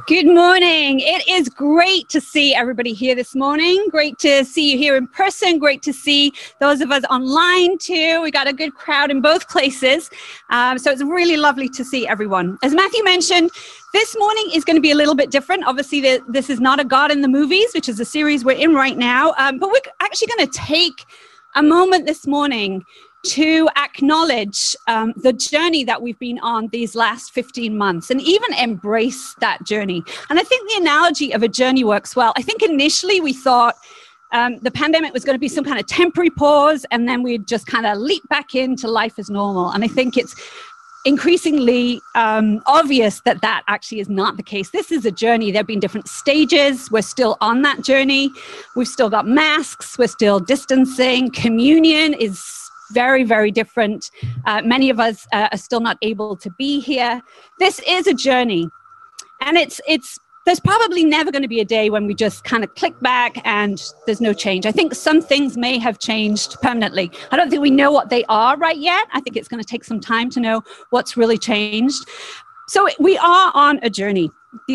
Good morning. It is great to see everybody here this morning. Great to see you here in person. Great to see those of us online too. We got a good crowd in both places. So it's really lovely to see everyone. As Matthew mentioned, this morning is going to be a little bit different. Obviously, this is not a God in the Movies, which is a series we're in right now. But we're actually going to take a moment this morning to acknowledge the journey that we've been on these last 15 months and even embrace that journey. And I think the analogy of a journey works well. I think initially we thought the pandemic was going to be some kind of temporary pause and then we'd just kind of leap back into life as normal. And I think it's increasingly obvious that that actually is not the case. This is a journey. There have been different stages. We're still on that journey. We've still got masks. We're still distancing. Communion is very, very different. Many of us are still not able to be here. This is a journey. And there's probably never going to be a day when we just kind of click back and there's no change. I think some things may have changed permanently. I don't think we know what they are right yet. I think it's going to take some time to know what's really changed. So we are on a journey.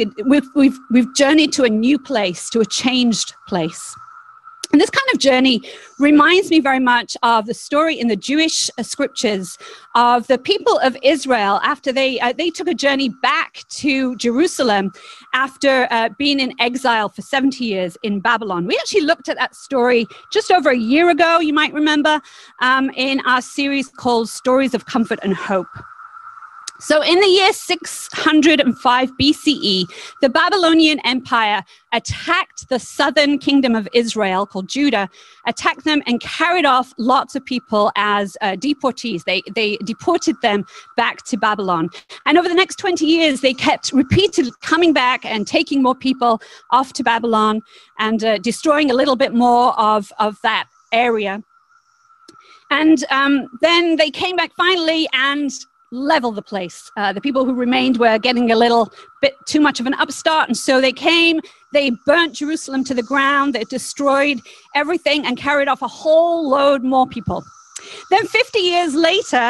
We've journeyed to a new place, to a changed place. And this kind of journey reminds me very much of the story in the Jewish scriptures of the people of Israel after they took a journey back to Jerusalem after being in exile for 70 years in Babylon. We actually looked at that story just over a year ago, you might remember, in our series called Stories of Comfort and Hope. So in the year 605 BCE, the Babylonian Empire attacked the southern kingdom of Israel, called Judah, attacked them and carried off lots of people as deportees. They deported them back to Babylon. And over the next 20 years, they kept repeatedly coming back and taking more people off to Babylon and destroying a little bit more of that area. And then they came back finally and level the place. The people who remained were getting a little bit too much of an upstart, and so they came, they burnt Jerusalem to the ground, they destroyed everything and carried off a whole load more people. Then 50 years later,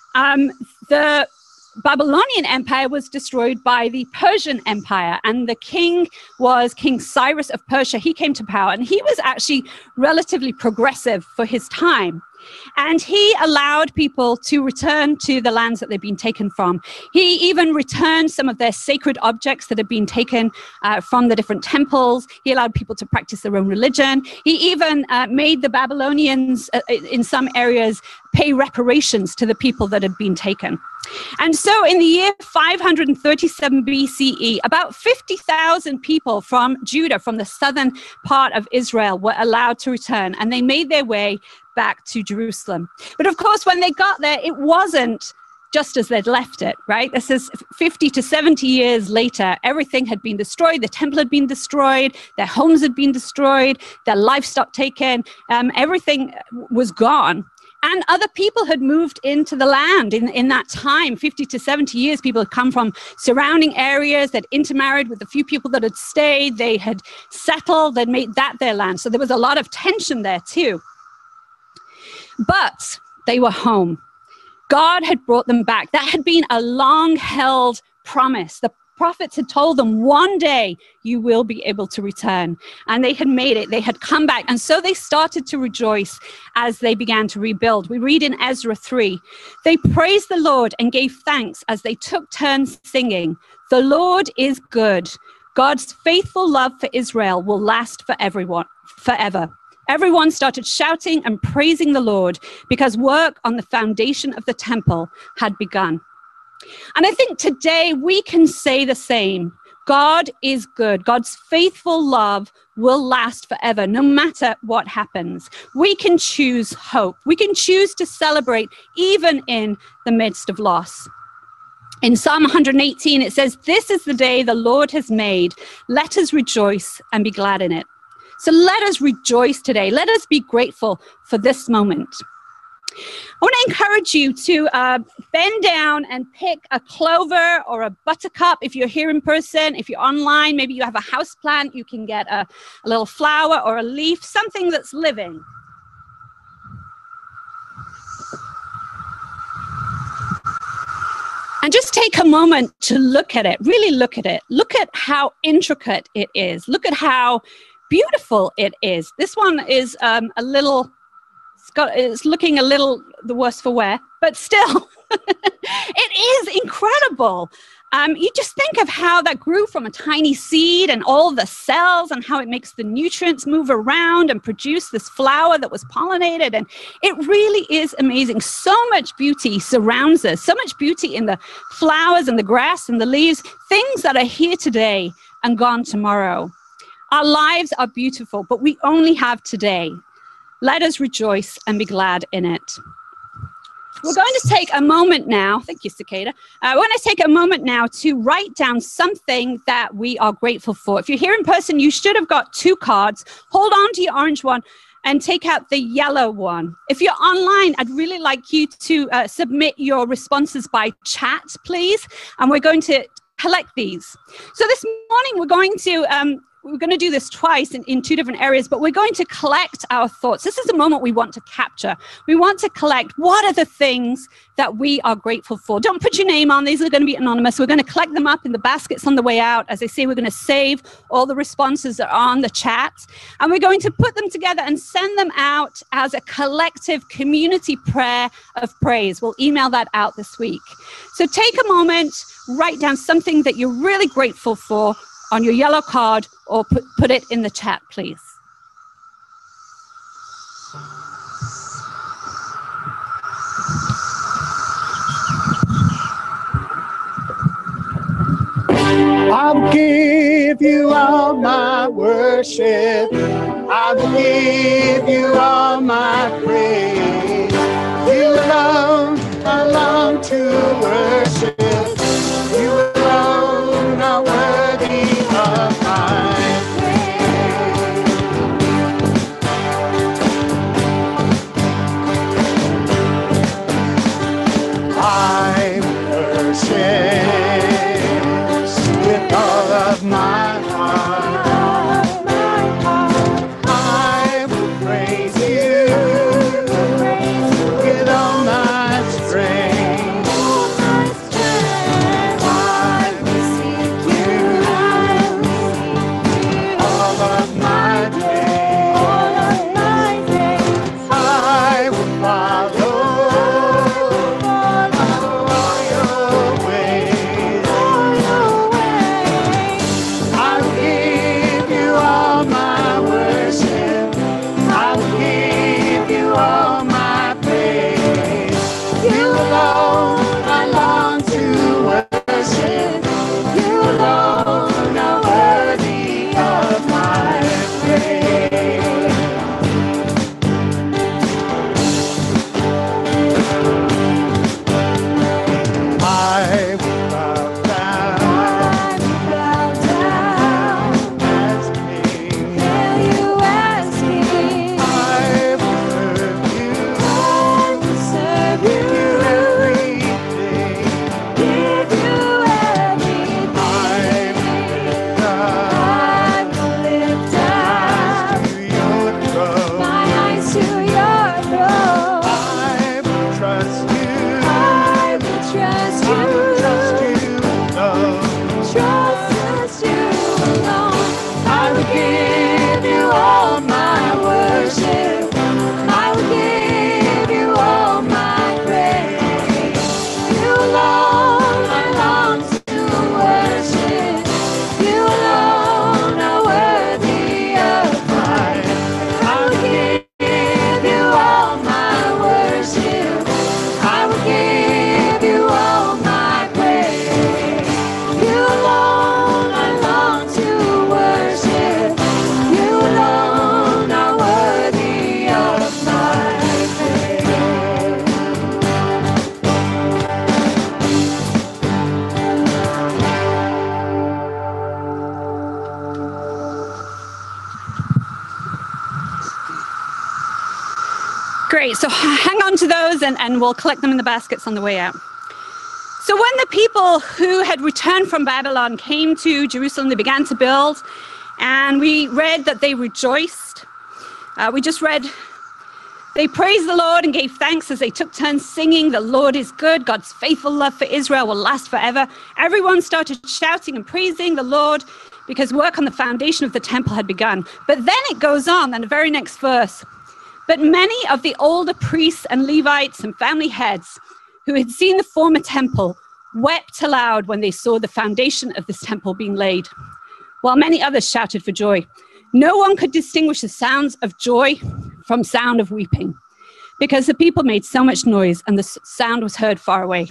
the Babylonian Empire was destroyed by the Persian Empire, and the king was King Cyrus of Persia. He came to power, and he was actually relatively progressive for his time. And he allowed people to return to the lands that they'd been taken from. He even returned some of their sacred objects that had been taken from the different temples. He allowed people to practice their own religion. He even made the Babylonians, in some areas, pay reparations to the people that had been taken. And so in the year 537 BCE, about 50,000 people from Judah, from the southern part of Israel, were allowed to return, and they made their way back to Jerusalem. But of course, when they got there, it wasn't just as they'd left it, right? This is 50 to 70 years later. Everything had been destroyed. The temple had been destroyed. Their homes had been destroyed. Their livestock taken. Everything was gone. And other people had moved into the land in that time, 50 to 70 years. People had come from surrounding areas, they'd intermarried with the few people that had stayed, they had settled, they'd made that their land. So there was a lot of tension there too. But they were home. God had brought them back. That had been a long-held promise. The prophets had told them, one day you will be able to return. And they had made it. They had come back. And so they started to rejoice as they began to rebuild. We read in Ezra 3, they praised the Lord and gave thanks as they took turns singing, "The Lord is good. God's faithful love for Israel will last for everyone, forever." Everyone started shouting and praising the Lord because work on the foundation of the temple had begun. And I think today we can say the same. God is good. God's faithful love will last forever, no matter what happens. We can choose hope. We can choose to celebrate even in the midst of loss. In Psalm 118, it says, "This is the day the Lord has made. Let us rejoice and be glad in it." So let us rejoice today. Let us be grateful for this moment. I want to encourage you to bend down and pick a clover or a buttercup if you're here in person. If you're online, maybe you have a house plant, you can get a little flower or a leaf, something that's living. And just take a moment to look at it, really look at it. Look at how intricate it is. Look at how beautiful it is. This one is it's looking a little the worse for wear, but still, it is incredible. You just think of how that grew from a tiny seed and all the cells and how it makes the nutrients move around and produce this flower that was pollinated. And it really is amazing. So much beauty surrounds us, so much beauty in the flowers and the grass and the leaves, things that are here today and gone tomorrow. Our lives are beautiful, but we only have today. Let us rejoice and be glad in it. We're going to take a moment now, thank you, Cicada. We're going to take a moment now to write down something that we are grateful for. If you're here in person, you should have got 2 cards. Hold on to your orange one and take out the yellow one. If you're online, I'd really like you to submit your responses by chat, please. And we're going to collect these. So this morning, we're going to do this twice in 2 different areas, but we're going to collect our thoughts. This is a moment we want to capture. We want to collect what are the things that we are grateful for. Don't put your name on. These are going to be anonymous. We're going to collect them up in the baskets on the way out. As I say, we're going to save all the responses that are on the chat, and we're going to put them together and send them out as a collective community prayer of praise. We'll email that out this week. So take a moment, write down something that you're really grateful for on your yellow card, or put it in the chat, please. I'll give you all my worship. I'll give you all my praise. You alone I long to worship. You alone are worthy of my praise. I worship with all of my heart. I will praise you with all my strength. I will seek you all of my days. I will follow all your ways. I will give you all my worship. I will give you all my praise. You alone I long to worship. You alone are worthy of my praise. I will bow down as king. I will serve you, give you everything. I will lift up my eyes to your throne. I will trust you. I will trust you alone. I will give you all my worship. I will give you all my praise. You alone I long to worship. You alone are worthy of my. I will give you all my worship. I will give you all my praise. You alone I long to worship. You alone are worthy of my praise. Great. So hang on to those and we'll collect them in the baskets on the way out. So when the people who had returned from Babylon came to Jerusalem, they began to build, and we read that they rejoiced. We just read They praised the Lord and gave thanks as they took turns singing, "The Lord is good. God's faithful love for Israel will last forever." Everyone started shouting and praising the Lord because work on the foundation of the temple had begun. But then it goes on in the very next verse. But many of the older priests and Levites and family heads who had seen the former temple wept aloud when they saw the foundation of this temple being laid, while many others shouted for joy. No one could distinguish the sounds of joy from sound of weeping, because the people made so much noise and the sound was heard far away.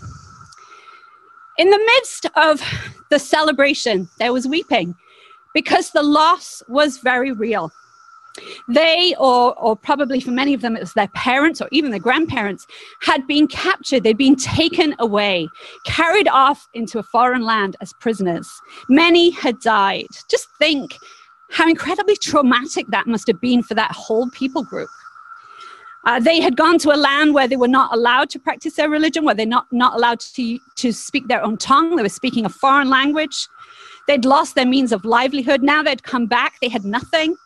In the midst of the celebration, there was weeping, because the loss was very real. They, or probably for many of them, it was their parents or even their grandparents, had been captured. They'd been taken away, carried off into a foreign land as prisoners. Many had died. Just think how incredibly traumatic that must have been for that whole people group. They had gone to a land where they were not allowed to practice their religion, where they're not allowed to speak their own tongue. They were speaking a foreign language. They'd lost their means of livelihood. Now they'd come back. They had nothing.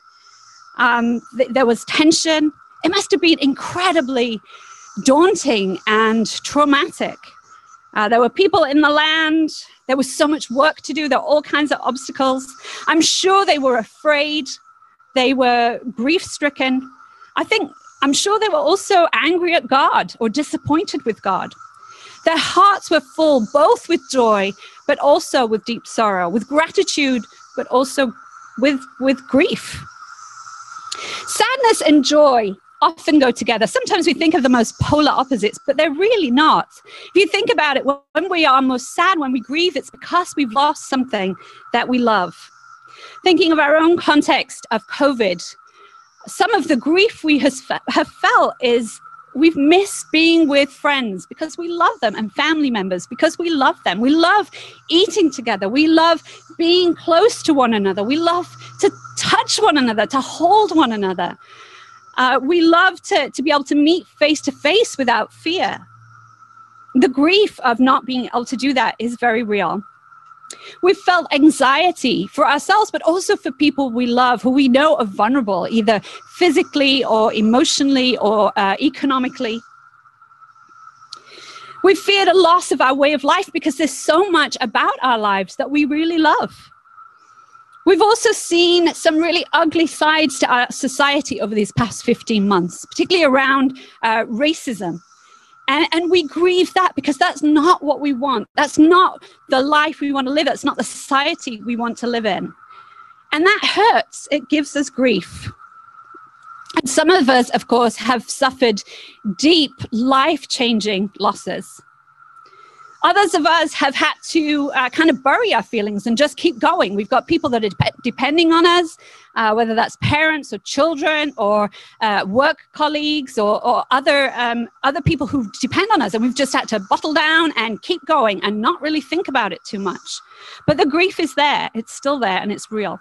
There was tension. It must have been incredibly daunting and traumatic. There were people in the land. There was so much work to do. There were all kinds of obstacles. I'm sure they were afraid. They were grief-stricken. I'm sure they were also angry at God or disappointed with God. Their hearts were full both with joy, but also with deep sorrow, with gratitude, but also with grief. Sadness and joy often go together. Sometimes we think of them as polar opposites, but they're really not. If you think about it, when we are most sad, when we grieve, it's because we've lost something that we love. Thinking of our own context of COVID, some of the grief we have felt is we've missed being with friends because we love them, and family members because we love them. We love eating together. We love being close to one another. We love to touch one another, to hold one another. We love to be able to meet face to face without fear. The grief of not being able to do that is very real. We've felt anxiety for ourselves, but also for people we love, who we know are vulnerable, either physically or emotionally or economically. We've feared a loss of our way of life because there's so much about our lives that we really love. We've also seen some really ugly sides to our society over these past 15 months, particularly around racism. And we grieve that because that's not what we want. That's not the life we want to live. That's not the society we want to live in. And that hurts. It gives us grief. And some of us, of course, have suffered deep, life-changing losses. Others of us have had to kind of bury our feelings and just keep going. We've got people that are depending on us, whether that's parents or children or work colleagues or other people who depend on us. And we've just had to bottle down and keep going and not really think about it too much. But the grief is there. It's still there and it's real.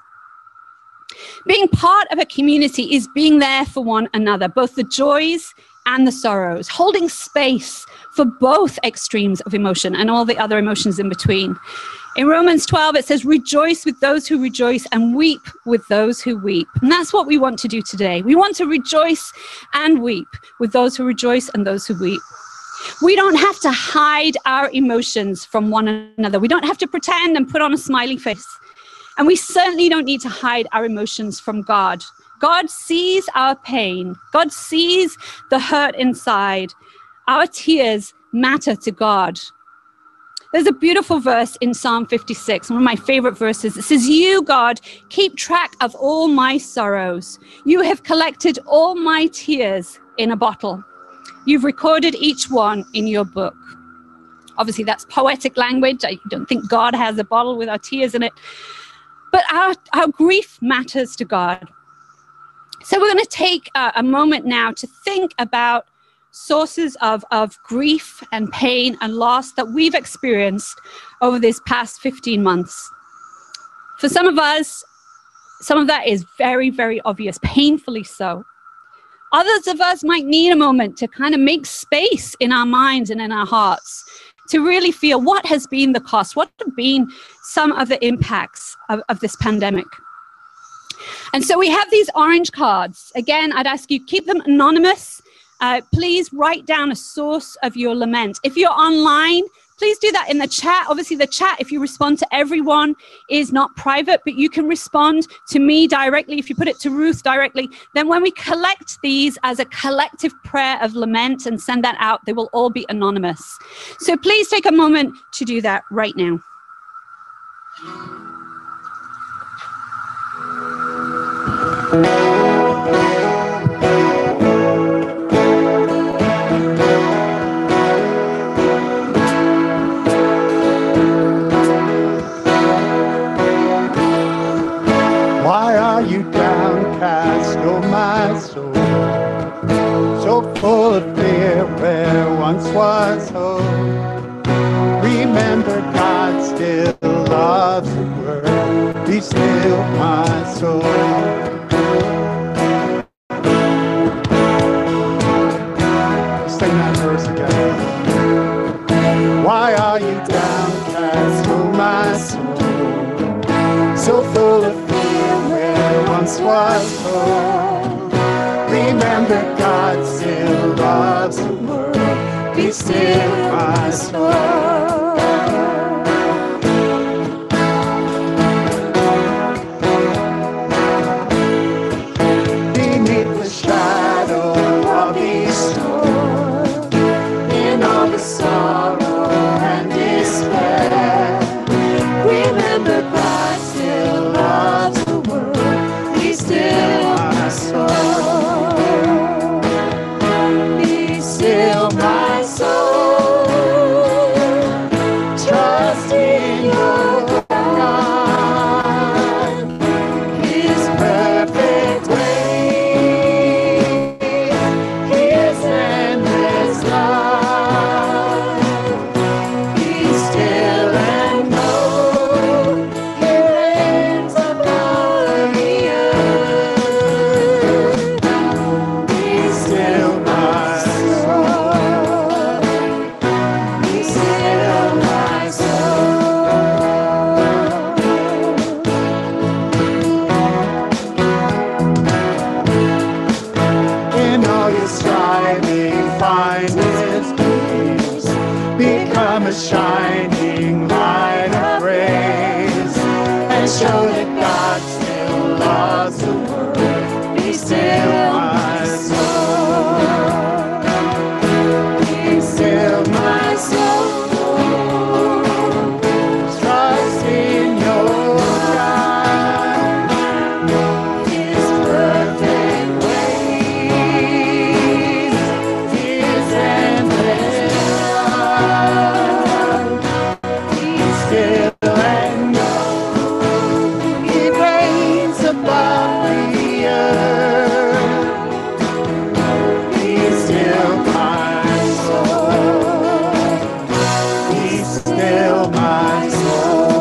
Being part of a community is being there for one another, both the joys and the sorrows, holding space for both extremes of emotion and all the other emotions in between. In Romans 12, it says, "Rejoice with those who rejoice and weep with those who weep." And that's what we want to do today. We want to rejoice and weep with those who rejoice and those who weep. We don't have to hide our emotions from one another. We don't have to pretend and put on a smiley face. And we certainly don't need to hide our emotions from God. God sees our pain. God sees the hurt inside. Our tears matter to God. There's a beautiful verse in Psalm 56, one of my favorite verses. It says, "You, God, keep track of all my sorrows. You have collected all my tears in a bottle. You've recorded each one in your book." Obviously, that's poetic language. I don't think God has a bottle with our tears in it. But our grief matters to God. So we're going to take a moment now to think about sources of grief and pain and loss that we've experienced over these past 15 months. For some of us, some of that is very, very obvious, painfully so. Others of us might need a moment to kind of make space in our minds and in our hearts to really feel what has been the cost, what have been some of the impacts of this pandemic. And so we have these orange cards. Again, I'd ask you, keep them anonymous. please write down a source of your lament. If you're online, please do that in the chat. Obviously, the chat, if you respond to everyone, is not private, but you can respond to me directly. If you put it to Ruth directly, then when we collect these as a collective prayer of lament and send that out, they will all be anonymous. So please take a moment to do that right now. Why are you downcast, oh my soul? So full of fear where once was hope. Remember God still loves the word. Be still, my soul. Sing that verse again. Why are you downcast, oh my soul? So full of fear where once was hope. Remember God still loves the world. Be still, my soul. Beneath the shadow of these storms, in all the sorrow and despair, remember God still loves the world. Be still, my soul. Be still, my soul. Trust in your God, His perfect way, His endless love. Be still and know He reigns above the earth. Be still, my soul. Be still, my soul. In all your striving, find His peace. Become a shining light of praise, and show that God still loves the world. Be still, my soul. Be still, my soul. Trust in your God, His perfect ways, His endless love. Be still and know He reigns above the earth. Be still, my soul. Be still, my soul.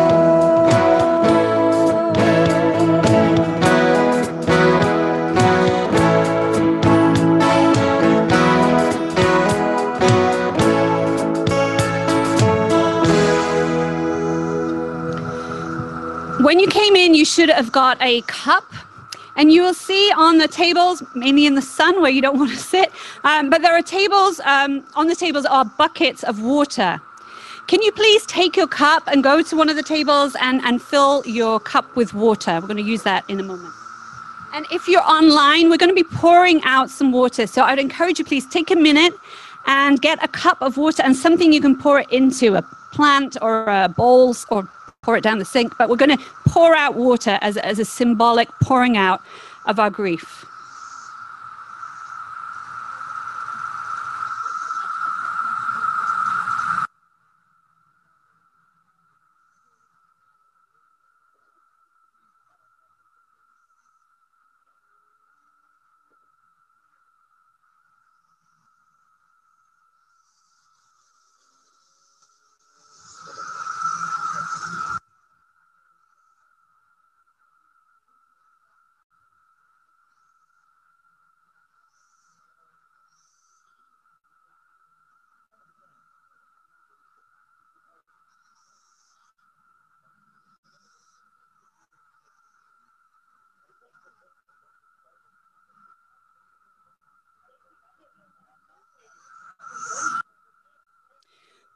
When you came in, you should have got a cup, and you will see on the tables, mainly in the sun where you don't want to sit, but there are tables, on the tables are buckets of water. Can you please take your cup and go to one of the tables and fill your cup with water? We're going to use that in a moment. And if you're online, we're going to be pouring out some water. So I'd encourage you, please take a minute and get a cup of water and something you can pour it into, a plant or a bowls, or pour it down the sink. But we're going to pour out water as a symbolic pouring out of our grief.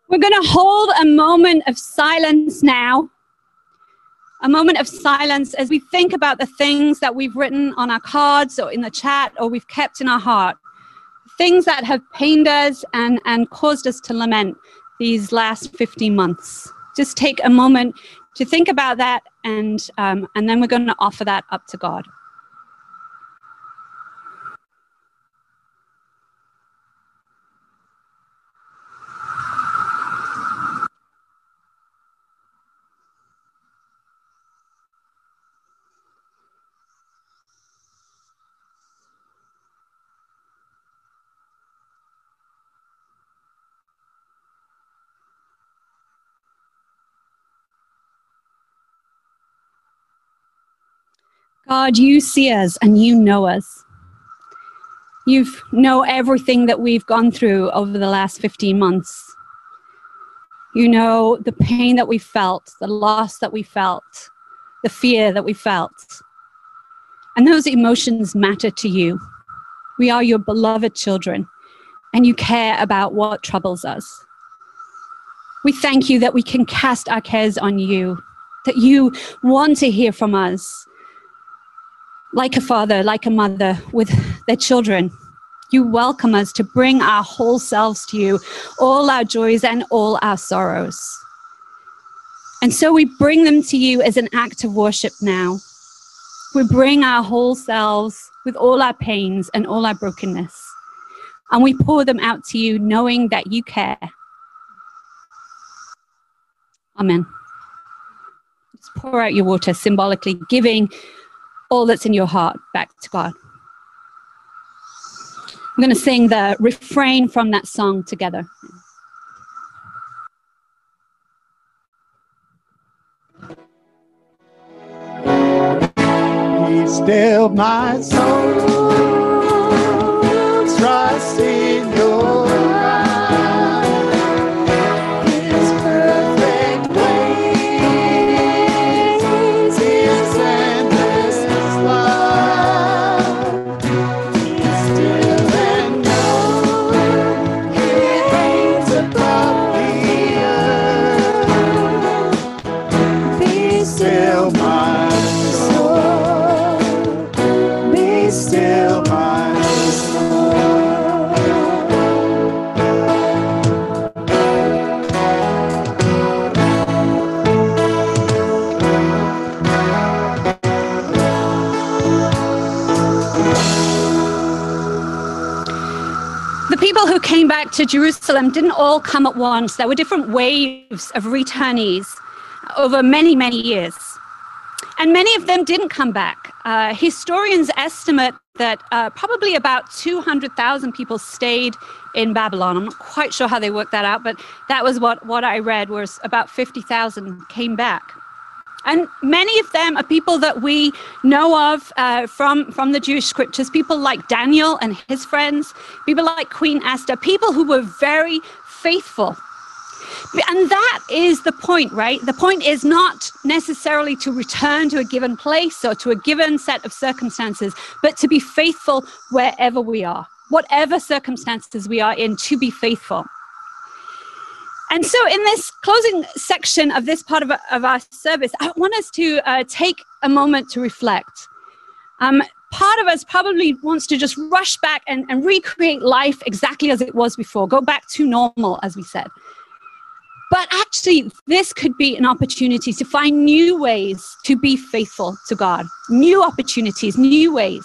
We're going to hold a moment of silence now. A moment of silence as we think about the things that we've written on our cards or in the chat or we've kept in our heart. Things that have pained us and caused us to lament these last 15 months. Just take a moment to think about that and then we're going to offer that up to God. God, you see us and you know us. You know everything that we've gone through over the last 15 months. You know the pain that we felt, the loss that we felt, the fear that we felt. And those emotions matter to you. We are your beloved children, and you care about what troubles us. We thank you that we can cast our cares on you, that you want to hear from us. Like a father, like a mother with their children, you welcome us to bring our whole selves to you, all our joys and all our sorrows. And so we bring them to you as an act of worship now. We bring our whole selves with all our pains and all our brokenness. And we pour them out to you, knowing that you care. Amen. Just pour out your water, symbolically giving all that's in your heart back to God. I'm going to sing the refrain from that song together. Be still my soul, trust in your eyes, His perfect ways, His endless love. Be still and know He reigns above the earth. Be still my still my soul. The people who came back to Jerusalem didn't all come at once. There were different waves of returnees over many, many years. And many of them didn't come back. Historians estimate that probably about 200,000 people stayed in Babylon. I'm not quite sure how they worked that out, but that was what I read, was about 50,000 came back. And many of them are people that we know of from the Jewish scriptures, people like Daniel and his friends, people like Queen Esther, people who were very faithful. And that is the point, right? The point is not necessarily to return to a given place or to a given set of circumstances, but to be faithful wherever we are, whatever circumstances we are in, to be faithful. And so in this closing section of this part of our service, I want us to take a moment to reflect. Part of us probably wants to just rush back and recreate life exactly as it was before, go back to normal, as we said. But actually, this could be an opportunity to find new ways to be faithful to God, new opportunities, new ways,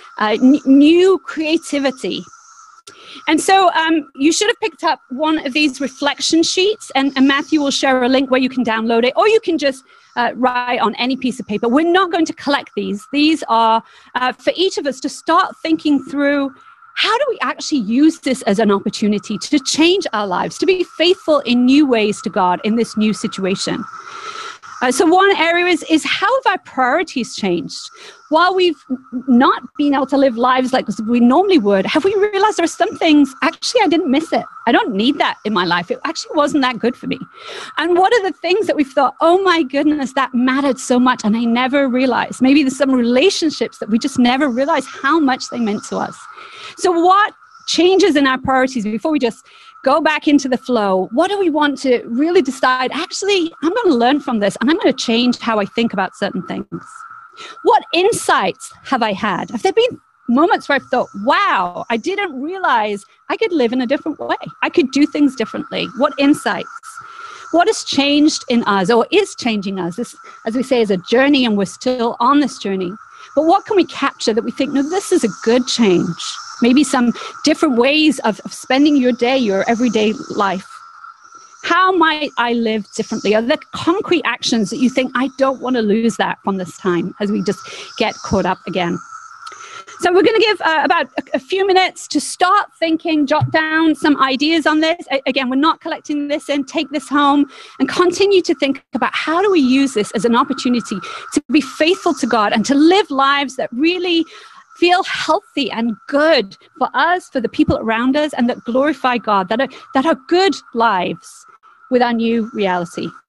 new creativity. And so you should have picked up one of these reflection sheets, and Matthew will share a link where you can download it, or you can just write on any piece of paper. We're not going to collect these. These are for each of us to start thinking through, how do we actually use this as an opportunity to change our lives, to be faithful in new ways to God in this new situation? So one area is how have our priorities changed? While we've not been able to live lives like we normally would, have we realized there are some things, actually, I didn't miss it. I don't need that in my life. It actually wasn't that good for me. And what are the things that we've thought, oh my goodness, that mattered so much, and I never realized? Maybe there's some relationships that we just never realized how much they meant to us. So what changes in our priorities before we just go back into the flow. What do we want to really decide? Actually, I'm going to learn from this and I'm going to change how I think about certain things. What insights have I had? Have there been moments where I've thought, wow, I didn't realize I could live in a different way. I could do things differently. What insights? What has changed in us or is changing us? This, as we say, is a journey and we're still on this journey. But what can we capture that we think, no, this is a good change? Maybe some different ways of spending your day, your everyday life. How might I live differently? Are there concrete actions that you think, I don't want to lose that from this time as we just get caught up again? So we're going to give about a few minutes to start thinking, jot down some ideas on this. Again, we're not collecting this in, take this home and continue to think about how do we use this as an opportunity to be faithful to God and to live lives that really feel healthy and good for us, for the people around us, and that glorify God, that are good lives with our new reality.